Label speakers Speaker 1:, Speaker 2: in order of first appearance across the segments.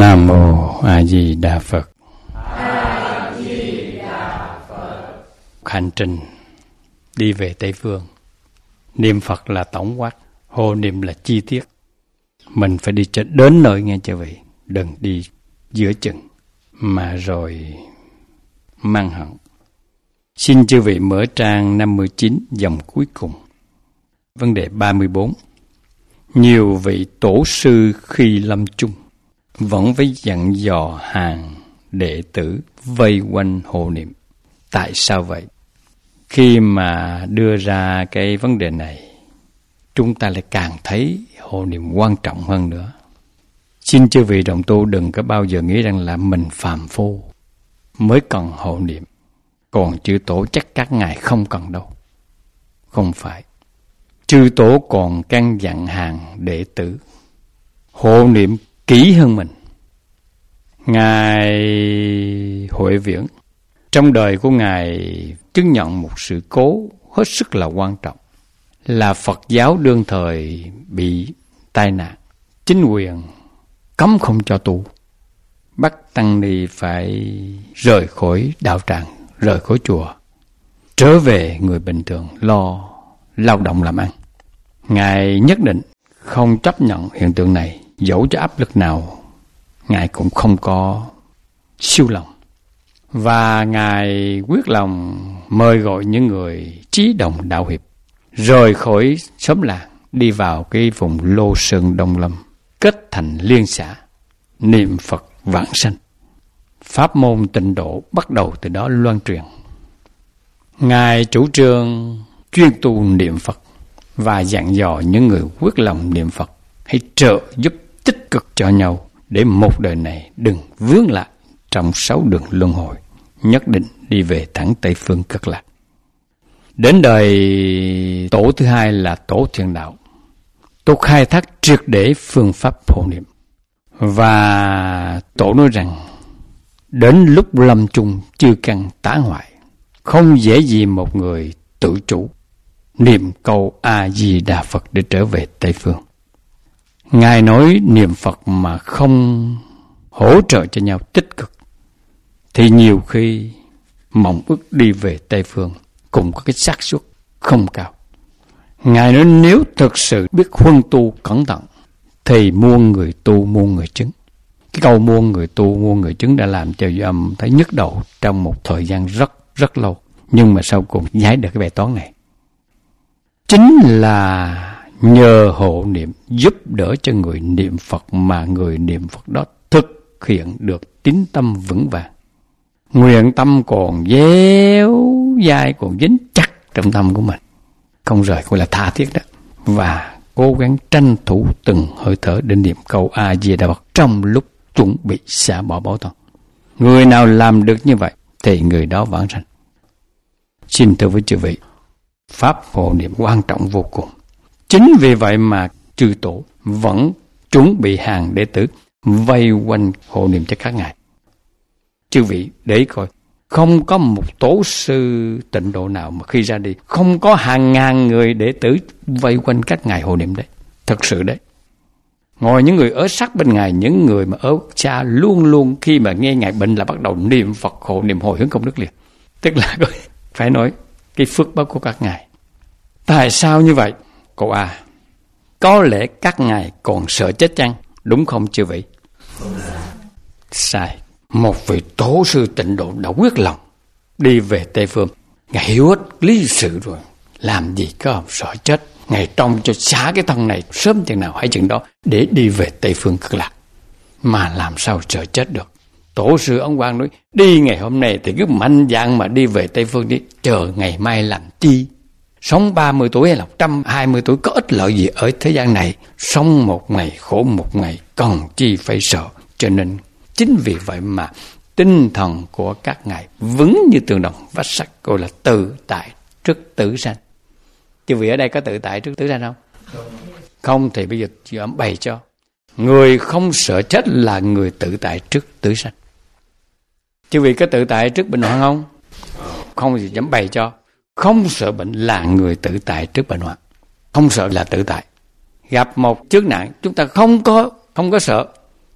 Speaker 1: Nam Mô A Di Đà Phật. Hành trình đi về Tây Phương, niệm Phật là tổng quát, hộ niệm là chi tiết. Mình phải đi cho đến nơi nghe chư vị, đừng đi giữa chừng mà rồi mang hận. Xin chư vị mở trang 59 dòng cuối cùng. Vấn đề 34. Nhiều vị tổ sư khi lâm chung vẫn phải dặn dò hàng đệ tử vây quanh hộ niệm. Tại sao vậy? Khi mà đưa ra cái vấn đề này, chúng ta lại càng thấy hộ niệm quan trọng hơn nữa. Xin chư vị đồng tu đừng có bao giờ nghĩ rằng là mình phàm phu mới cần hộ niệm, còn chư tổ chắc các ngài không cần đâu. Không phải. Chư tổ còn căn dặn hàng đệ tử hộ niệm kỹ hơn mình. Ngài Huệ Viễn trong đời của ngài chứng nhận một sự cố hết sức là quan trọng, là Phật giáo đương thời bị tai nạn, chính quyền cấm không cho tu, bắt tăng ni phải rời khỏi đạo tràng, rời khỏi chùa, trở về người bình thường lo lao động làm ăn. Ngài nhất định không chấp nhận hiện tượng này, dẫu cho áp lực nào ngài cũng không có siêu lòng. Và ngài quyết lòng mời gọi những người trí đồng đạo hiệp rời khỏi xóm làng, đi vào cái vùng Lô Sơn Đông Lâm, kết thành liên xã, niệm Phật vãng sanh. Pháp môn tịnh độ bắt đầu từ đó loan truyền. Ngài chủ trương chuyên tu niệm Phật và dặn dò những người quyết lòng niệm Phật hãy trợ giúp tích cực cho nhau để một đời này đừng vướng lại trong 6 đường luân hồi, nhất định đi về thẳng Tây Phương Cực Lạc. Đến đời tổ thứ hai là tổ Thiện Đạo, tổ khai thác triệt để phương pháp hộ niệm. Và tổ nói rằng đến lúc lâm chung chư căn tán hoại, không dễ gì một người tự chủ niệm câu A Di Đà Phật để trở về Tây Phương. Ngài nói niệm Phật mà không hỗ trợ cho nhau tích cực thì nhiều khi mộng ước đi về Tây Phương cũng có cái xác suất không cao. Ngài nói nếu thực sự biết huân tu cẩn thận thì muôn người tu muôn người chứng. Cái câu muôn người tu muôn người chứng đã làm cho Âm thấy nhức đầu trong một thời gian rất lâu. Nhưng mà sau cùng giải được cái bài toán này. Chính là nhờ hộ niệm giúp đỡ cho người niệm Phật mà người niệm Phật đó thực hiện được tín tâm vững vàng. Nguyện tâm còn déo dai, còn dính chắc trong tâm của mình, không rời, gọi là tha thiết đó. Và cố gắng tranh thủ từng hơi thở để niệm câu A Di Đà Phật trong lúc chuẩn bị xả bỏ báo thân. Người nào làm được như vậy thì người đó vãng sanh. Xin thưa với chư vị, pháp hộ niệm quan trọng vô cùng. Chính vì vậy mà chư tổ vẫn chuẩn bị hàng đệ tử vây quanh hộ niệm cho các ngài. Chư vị để coi, không có một tổ sư tịnh độ nào mà khi ra đi không có hàng ngàn người đệ tử vây quanh các ngài hộ niệm đấy. Thật sự đấy. Ngoài những người ở sát bên ngài, những người mà ở xa luôn luôn khi mà nghe ngài bệnh là bắt đầu niệm Phật hộ niệm hồi hướng công đức liền. Tức là phải nói cái phước báo của các ngài. Tại sao như vậy? Cô A, có lẽ các ngài còn sợ chết chăng? Đúng không chư vị? Sai. Một vị tổ sư tịnh độ đã quyết lòng đi về Tây Phương. Ngài hiểu hết lý sự rồi, làm gì có sợ chết. Ngài trông cho xả cái thân này sớm chừng nào hay chừng đó để đi về Tây Phương Cực Lạc. Mà làm sao sợ chết được? Tổ sư Ấn Quang nói, đi ngày hôm nay thì cứ mạnh dạn mà đi về Tây Phương đi, chờ ngày mai làm chi? Sống 30 tuổi hay là 120 tuổi có ích lợi gì ở thế gian này? Sống một ngày khổ một ngày, cần chi phải sợ. Cho nên chính vì vậy mà tinh thần của các ngài vững như tường đồng vách sắt, gọi là tự tại trước tử sanh. Chứ vì ở đây có tự tại trước tử sanh không? Không thì bây giờ chị ẩm bày cho. Người không sợ chết là người tự tại trước tử sanh. Chứ vì có tự tại trước bệnh hoạn không? Không thì chấm bày cho. Không sợ bệnh là người tự tại trước bệnh hoạn. Không sợ là tự tại. Gặp một chướng nạn chúng ta không có sợ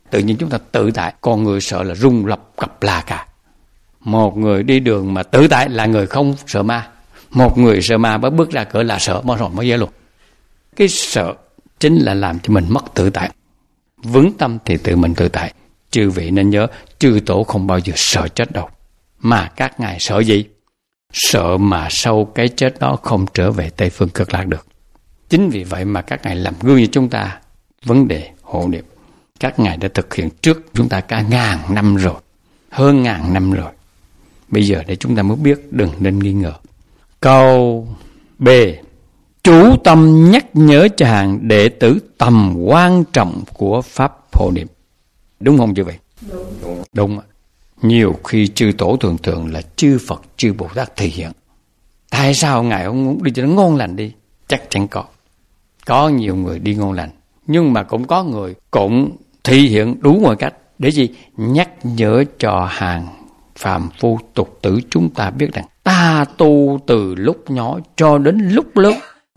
Speaker 1: tự nhiên chúng ta tự tại. Con người sợ là rung lập cập là cả. Một người đi đường mà tự tại là người không sợ ma. Một người sợ ma mới bước ra cửa là sợ, mới ghê luôn. Cái sợ chính là làm cho mình mất tự tại. Vững tâm thì tự mình tự tại. Chư vị nên nhớ, chư tổ không bao giờ sợ chết đâu. Mà các ngài sợ gì? Sợ mà sau cái chết đó không trở về Tây Phương Cực Lạc được. Chính vì vậy mà các ngài làm gương cho chúng ta vấn đề hộ niệm. Các ngài đã thực hiện trước chúng ta cả 1000 năm rồi, hơn 1000 năm rồi. Bây giờ để chúng ta mới biết, đừng nên nghi ngờ. Câu B. Chủ tâm nhắc nhở cho hàng đệ tử tầm quan trọng của Pháp hộ niệm. Đúng không chư vị? Đúng. Nhiều khi chư tổ thường là chư Phật, chư Bồ Tát thể hiện. Tại sao ngài không muốn đi cho nó ngon lành đi? Chắc chắn có. Có nhiều người đi ngon lành. Nhưng mà cũng có người cũng thể hiện đủ mọi cách. Để gì? Nhắc nhở cho hàng phàm phu tục tử chúng ta biết rằng ta tu từ lúc nhỏ cho đến lúc lớn.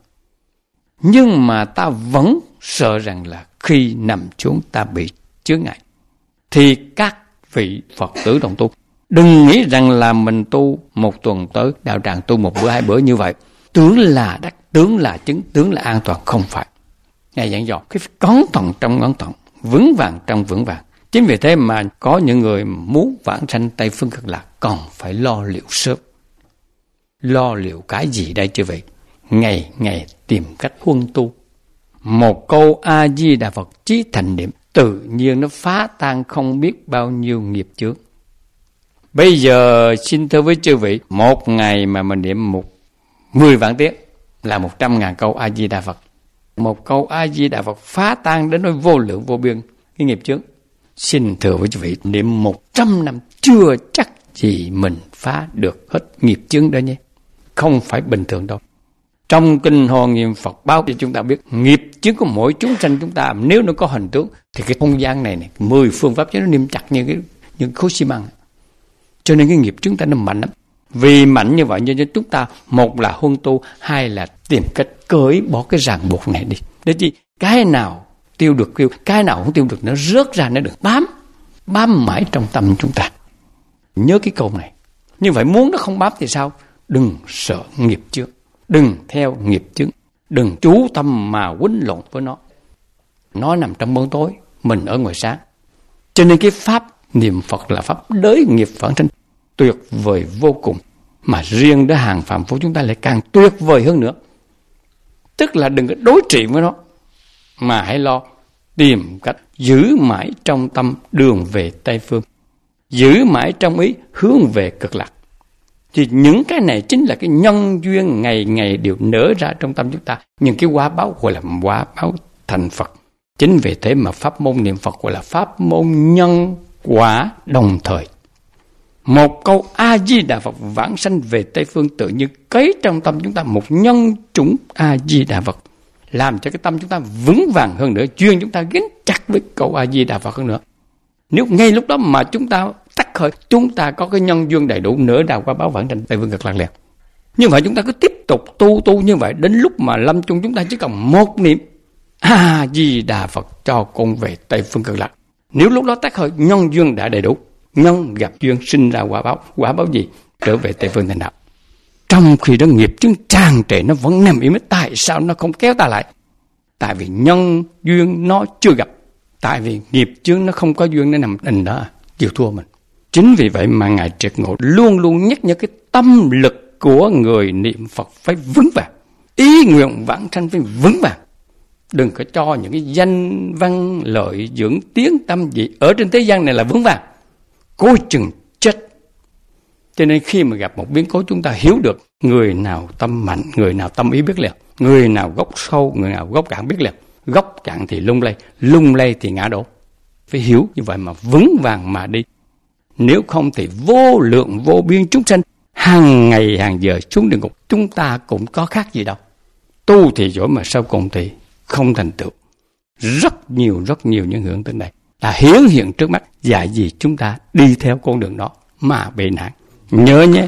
Speaker 1: Nhưng mà ta vẫn sợ rằng là khi nằm xuống ta bị chướng ngại. Thì các vị Phật tử đồng tu, đừng nghĩ rằng là mình tu một tuần tới đạo tràng tu một bữa 2 bữa như vậy, tướng là đắc, tướng là chứng, tướng là an toàn. Không phải. Ngài dặn dò cái cẩn thận trong cẩn thận, vững vàng trong vững vàng. Chính vì thế mà có những người muốn vãng sanh Tây Phương Cực Lạc còn phải lo liệu sớm. Lo liệu cái gì đây chứ vậy? Ngày ngày tìm cách huân tu. Một câu A Di Đà Phật chí thành niệm, tự nhiên nó phá tan không biết bao nhiêu nghiệp chướng. Bây giờ xin thưa với chư vị, một ngày mà mình niệm 10 vạn tiếng là 100.000 câu A Di Đà Phật. Một câu A Di Đà Phật phá tan đến nỗi vô lượng vô biên cái nghiệp chướng. Xin thưa với chư vị, niệm 100 năm chưa chắc gì mình phá được hết nghiệp chướng đó nhé. Không phải bình thường đâu. Trong kinh Hoa Nghiêm Phật báo cho chúng ta biết, nghiệp chướng của mỗi chúng sanh chúng ta nếu nó có hình tướng thì cái không gian này 10 phương pháp cho nó niêm chặt như những khối xi măng. Cho nên cái nghiệp chúng ta nó mạnh lắm. Vì mạnh như vậy nên chúng ta, một là huân tu, hai là tìm cách cởi bỏ cái ràng buộc này đi. Để chi? Cái nào tiêu được tiêu, cái nào không tiêu được nó rớt ra, nó được bám mãi trong tâm chúng ta. Nhớ cái câu này. Như vậy muốn nó không bám thì sao? Đừng sợ nghiệp chướng, đừng theo nghiệp chướng, đừng chú tâm mà quýnh lộn với nó. Nó nằm trong bóng tối, mình ở ngoài sáng. Cho nên cái pháp niệm Phật là pháp đới nghiệp vãng sanh tuyệt vời vô cùng. Mà riêng đó hàng phàm phu chúng ta lại càng tuyệt vời hơn nữa. Tức là đừng có đối trị với nó, mà hãy lo tìm cách giữ mãi trong tâm đường về Tây Phương, giữ mãi trong ý hướng về Cực Lạc. Thì những cái này chính là cái nhân duyên ngày ngày đều nở ra trong tâm chúng ta. Những cái quả báo gọi là quả báo thành Phật. Chính vì thế mà pháp môn niệm Phật gọi là pháp môn nhân quả đồng thời. Một câu A Di Đà Phật vãng sanh về Tây Phương tự như cấy trong tâm chúng ta một nhân chủng A Di Đà Phật, làm cho cái tâm chúng ta vững vàng hơn nữa, chuyên chúng ta gắn chặt với câu A Di Đà Phật hơn nữa. Nếu ngay lúc đó mà chúng ta tắt khởi, chúng ta có cái nhân duyên đầy đủ nửa đạo quả báo vãng sanh Tây Phương Cực Lạc liền. Như vậy chúng ta cứ tiếp tục tu như vậy, đến lúc mà lâm chung chúng ta chỉ cần một niệm A Di Đà Phật cho con về Tây Phương Cực Lạc. Nếu lúc đó tắt khởi, nhân duyên đã đầy đủ, nhân gặp duyên sinh ra quả báo gì? Trở về Tây Phương thành đạo. Trong khi đó nghiệp chướng tràn trề nó vẫn nằm im. Tại sao nó không kéo ta lại? Tại vì nhân duyên nó chưa gặp. Tại vì nghiệp chướng nó không có duyên, nó nằm in đó, chịu thua mình. Chính vì vậy mà Ngài Triệt Ngộ luôn luôn nhắc nhở cái tâm lực của người niệm Phật phải vững vàng, ý nguyện vãng sanh phải vững vàng. Đừng có cho những cái danh văn lợi dưỡng tiếng tâm gì ở trên thế gian này là vững vàng. Cố chừng chết. Cho nên khi mà gặp một biến cố chúng ta hiểu được người nào tâm mạnh, người nào tâm ý biết liền, người nào gốc sâu, người nào gốc cạn biết liền. Gốc cạn thì lung lay thì ngã đổ. Phải hiểu như vậy mà vững vàng mà đi. Nếu không thì vô lượng vô biên chúng sanh hàng ngày hàng giờ xuống địa ngục, chúng ta cũng có khác gì đâu. Tu thì giỏi mà sau cùng thì không thành tựu. Rất nhiều những hiện tượng này là hiển hiện trước mắt, dạy gì chúng ta đi theo con đường đó mà bị nạn. Nhớ nhé.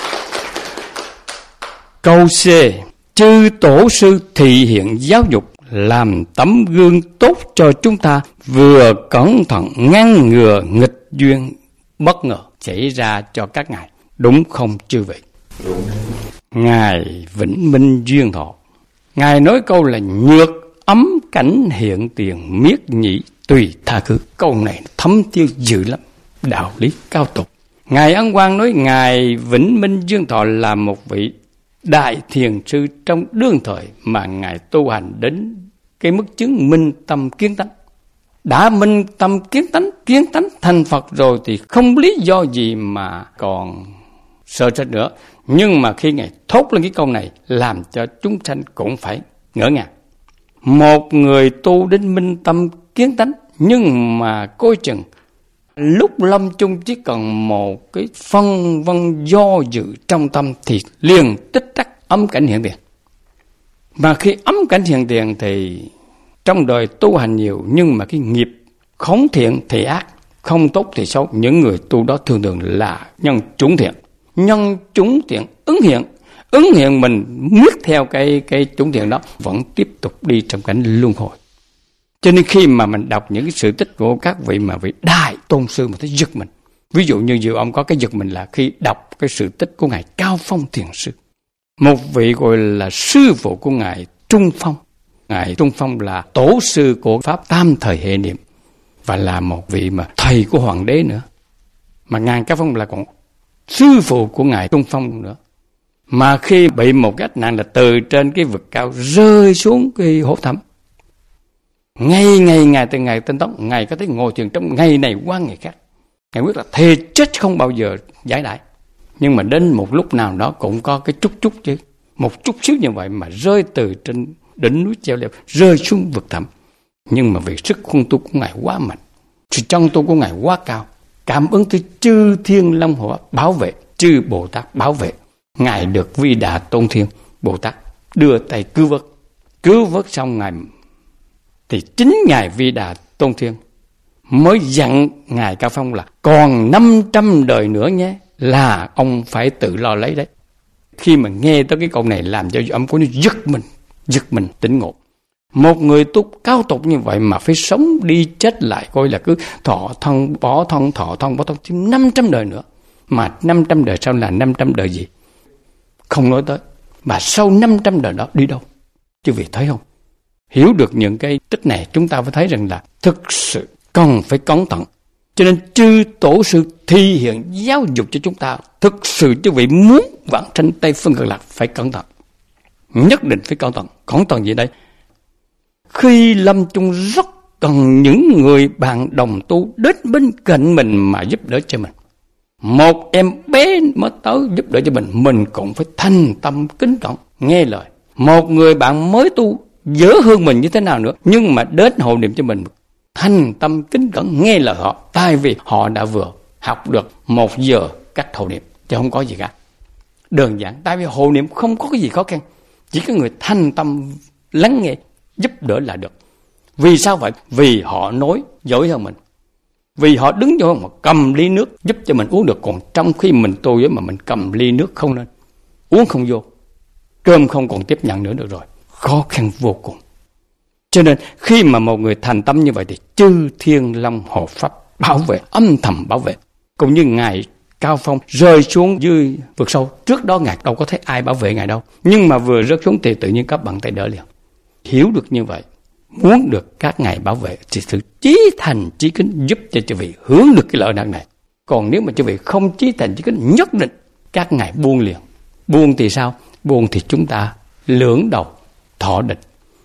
Speaker 1: Câu C. Chư tổ sư thị hiện giáo dục làm tấm gương tốt cho chúng ta, vừa cẩn thận ngăn ngừa nghịch duyên bất ngờ xảy ra cho các ngài. Đúng không chư vị?
Speaker 2: Đúng.
Speaker 1: Ngài Vĩnh Minh Duyên Thọ, ngài nói câu là nhược ấm cảnh hiện tiền, miết nhị tùy tha khứ. Câu này thấm tiêu dữ lắm, đạo lý cao tục. Ngài Ấn Quang nói ngài Vĩnh Minh Duyên Thọ là một vị đại thiền sư trong đương thời mà ngài tu hành đến cái mức chứng minh tâm kiến tánh. Đã minh tâm kiến tánh thành Phật rồi thì không lý do gì mà còn sợ trách nữa. Nhưng mà khi ngài thốt lên cái câu này làm cho chúng sanh cũng phải ngỡ ngàng. Một người tu đến minh tâm kiến tánh, nhưng mà coi chừng lúc lâm chung chỉ cần một cái phân vân do dự trong tâm thì liền tích tắc ấm cảnh hiện tiền. Mà khi ấm cảnh hiện tiền thì trong đời tu hành nhiều, nhưng mà cái nghiệp không thiện thì ác, không tốt thì xấu. Những người tu đó thường thường là nhân chủng thiện. Nhân chủng thiện ứng hiện mình miết theo cái chủng thiện đó, vẫn tiếp tục đi trong cảnh luân hồi. Cho nên khi mà mình đọc những cái sự tích của các vị mà vị đại tôn sư mà thấy giật mình. Ví dụ như nhiều ông có cái giật mình là khi đọc cái sự tích của ngài Cao Phong Thiền Sư, một vị gọi là sư phụ của ngài Trung Phong. Ngài Trung Phong là tổ sư của pháp tam thời hệ niệm và là một vị mà thầy của hoàng đế nữa. Mà ngài Cao Phong là còn sư phụ của ngài Trung Phong nữa. Mà khi bị một cái nạn là từ trên cái vực cao rơi xuống cái hố thẳm. Ngày từ ngày tinh tấn, ngài có thể ngồi thiền trong ngày này qua ngày khác. Ngài biết là thề chết không bao giờ giải đãi. Nhưng mà đến một lúc nào đó cũng có cái chút chứ. Một chút xíu như vậy mà rơi từ trên đỉnh núi treo leo, rơi xuống vực thẳm. Nhưng mà vì sức khuân tu của ngài quá mạnh, sự chân tu của ngài quá cao, cảm ứng tới chư thiên long hỏa bảo vệ, chư Bồ Tát bảo vệ. Ngài được Vi Đà Tôn Thiên Bồ Tát đưa tay cứu vớt xong ngài thì chính ngài Vi Đà Tôn Thiên mới dặn ngài Cao Phong là còn 500 đời nữa nhé, là ông phải tự lo lấy đấy. Khi mà nghe tới cái câu này làm cho ông có giật mình tỉnh ngộ. Một người tu cao tục như vậy mà phải sống đi chết lại, coi là cứ thọ thân bỏ thân 500 đời nữa. Mà 500 đời sau là 500 đời gì? Không nói tới. Mà sau 500 đời đó đi đâu? Chứ vì thấy không? Hiểu được những cái tích này, chúng ta phải thấy rằng là thực sự cần phải cẩn thận. Cho nên chư tổ sư thi hiện giáo dục cho chúng ta. Thực sự chứ vị muốn vãng sanh Tây Phương Cực Lạc phải cẩn thận. Nhất định phải cẩn thận. Cẩn thận gì đây? Khi lâm chung rất cần những người bạn đồng tu đến bên cạnh mình mà giúp đỡ cho mình. Một em bé mới tới giúp đỡ cho mình cũng phải thành tâm kính cẩn nghe lời. Một người bạn mới tu dở hơn mình như thế nào nữa, nhưng mà đến hộ niệm cho mình, thành tâm kính cẩn nghe lời họ, tại vì họ đã vừa học được 1 giờ cách hộ niệm, chứ không có gì cả. Đơn giản, tại vì hộ niệm không có cái gì khó khăn, chỉ có người thành tâm lắng nghe, giúp đỡ là được. Vì sao vậy? Vì họ nói giỏi hơn mình. Vì họ đứng vô mà cầm ly nước giúp cho mình uống được, còn trong khi mình tu mà mình cầm ly nước không nên, uống không vô, cơm không còn tiếp nhận nữa được rồi, khó khăn vô cùng. Cho nên khi mà một người thành tâm như vậy thì chư thiên long hộ pháp bảo vệ, âm thầm bảo vệ. Cũng như ngài Cao Phong rơi xuống dưới vực sâu, trước đó ngài đâu có thấy ai bảo vệ ngài đâu, nhưng mà vừa rớt xuống thì tự nhiên các bàn tay đỡ liền. Hiểu được như vậy, muốn được các ngài bảo vệ thì sự chí thành chí kính giúp cho chư vị hướng được cái lợi nạn này. Còn nếu mà chư vị không chí thành chí kính, nhất định các ngài buông liền. Buông thì sao? Buông thì chúng ta lưỡng đầu thọ địch.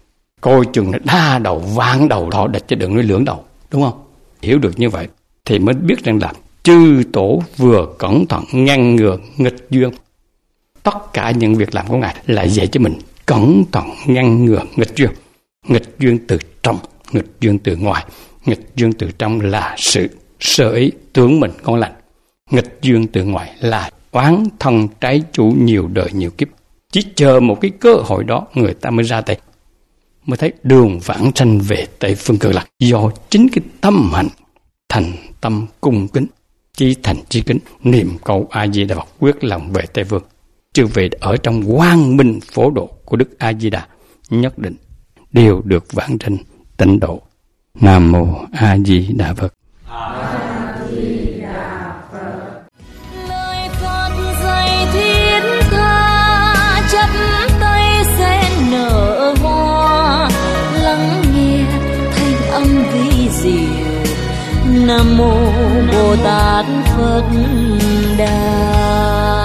Speaker 1: Coi chừng là đa đầu vạn đầu thọ địch, chứ đừng nói lưỡng đầu, đúng không? Hiểu được như vậy thì mới biết rằng là chư tổ vừa cẩn thận ngăn ngừa nghịch duyên. Tất cả những việc làm của ngài là dạy cho mình cẩn thận ngăn ngừa nghịch duyên. Nghịch duyên từ trong, nghịch duyên từ ngoài. Nghịch duyên từ trong là sự sơ ý tưởng mình ngon lành. Nghịch duyên từ ngoài là oán thân trái chủ nhiều đời nhiều kiếp. Chỉ chờ một cái cơ hội đó người ta mới ra tay, mới thấy đường vãng sanh về Tây Phương Cực Lạc. Do chính cái tâm hạnh thành tâm cung kính, chí thành chí kính, niệm câu A Di Đà Phật, quyết lòng về Tây Phương. Chư vị ở trong quang minh phổ độ của Đức A Di Đà, nhất định đều được vãng sanh tịnh độ. Nam mô A Di Đà Phật.
Speaker 2: Lời Phật dạy thiết tha, chắp tay sen nở hoa, lắng nghe thanh âm vi diệu. Nam mô Bồ Tát Phật Đà.